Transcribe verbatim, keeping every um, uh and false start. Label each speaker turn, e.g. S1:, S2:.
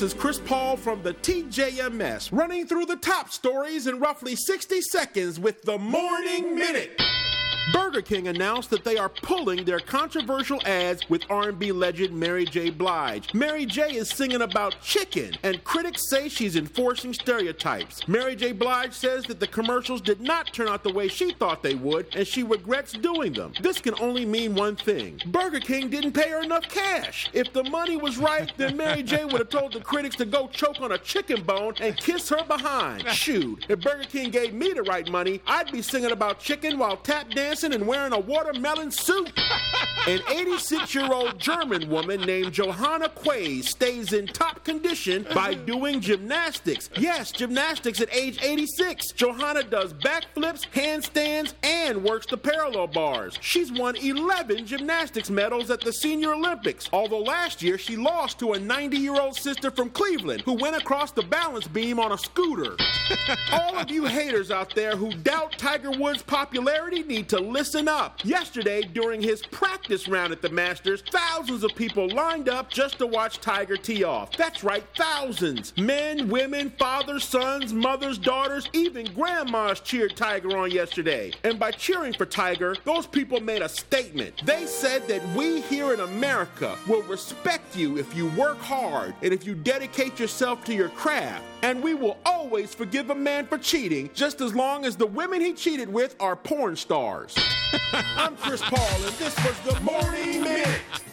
S1: this is Chris Paul from the T J M S, running through the top stories in roughly sixty seconds with the Morning Minute. Burger King announced that they are pulling their controversial ads with R and B legend Mary J. Blige. Mary J. is singing about chicken, and critics say she's enforcing stereotypes. Mary J. Blige says that the commercials did not turn out the way she thought they would, and she regrets doing them. This can only mean one thing. Burger King didn't pay her enough cash. If the money was right, then Mary J. would have told the critics to go choke on a chicken bone and kiss her behind. Shoot, if Burger King gave me the right money, I'd be singing about chicken while tap dancing and wearing a watermelon suit. An eighty-six-year-old German woman named Johanna Quays stays in top condition by doing gymnastics. Yes, gymnastics at age eighty-six. Johanna does backflips, handstands, and works the parallel bars. She's won eleven gymnastics medals at the Senior Olympics, although last year she lost to a ninety-year-old sister from Cleveland who went across the balance beam on a scooter. All of you haters out there who doubt Tiger Woods' popularity need to listen up. Yesterday, during his practice round at the Masters, thousands of people lined up just to watch Tiger tee off. That's right, thousands. Men, women, fathers, sons, mothers, daughters, even grandmas cheered Tiger on yesterday. And by cheering for Tiger, those people made a statement. They said that we here in America will respect you if you work hard and if you dedicate yourself to your craft. And we will always forgive a man for cheating, just as long as the women he cheated with are porn stars. I'm Chris Paul, and this was the Morning Minute.